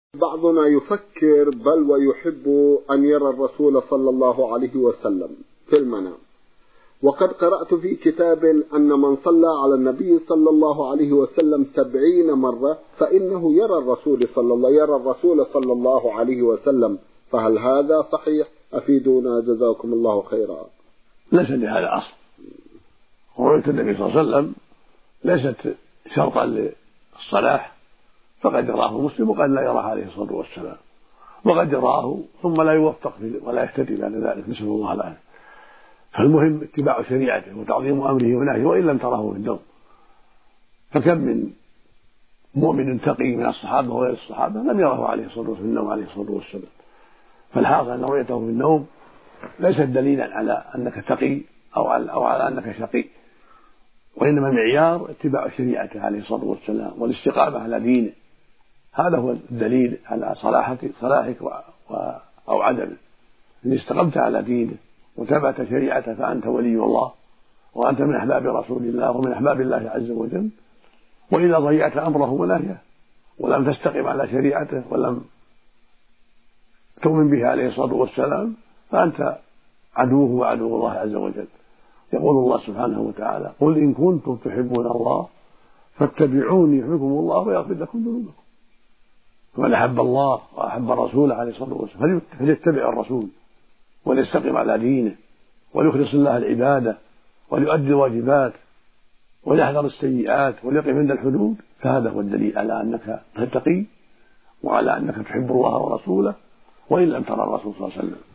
بعضنا يفكر بل ويحب أن يرى الرسول صلى الله عليه وسلم في المنام، وقد قرأت في كتاب أن من صلى على النبي صلى الله عليه وسلم 70 مرة فإنه يرى الرسول صلى الله عليه وسلم، فهل هذا صحيح؟ أفيدونا جزاكم الله خيرا. ليس لهذا أصل، رؤية النبي صلى الله عليه وسلم ليست شرطا للصلاح، فقد يراه مسلم وقد لا يراه عليه الصلاة والسلام، وقد يراه ثم لا يوفق ولا يهتدي بعد ذلك، نسأل الله العافية. فالمهم اتباع شريعته وتعظيم أمره ونهيه وإن لم تراه في النوم. فكم من مؤمن تقي من الصحابة وغير الصحابة لم يره عليه الصلاة والسلام. فالحاصل أن رؤيته في النوم ليست دليلا على أنك تقي أو على أنك شقي، وإنما المعيار اتباع شريعته عليه الصلاة والسلام والاستقامة على دينه، هذا هو الدليل على صلاحك أو عدمه. إن استقمت على دينه وتبعت شريعته فأنت ولي الله، وأنت من أحباب رسول الله ومن أحباب الله عز وجل. وإذا ضيعت أمره ونهيه ولم تستقم على شريعته ولم تؤمن به عليه الصلاة والسلام فأنت عدوه وعدو الله عز وجل. يقول الله سبحانه وتعالى: قل إن كنتم تحبون الله فاتبعوني يحبكم الله ويغفر لكم ذنوبكم. فمن أحب الله وأحب الرسول عليه الصلاة والسلام فليتبع الرسول وليستقم على دينه وليخلص الله العبادة وليؤدي الواجبات وليحذر السيئات وليقف عند الحدود، فهذا هو الدليل على أنك تتقي وعلى أنك تحب الله ورسوله وإن لم ترى الرسول صلى الله عليه وسلم.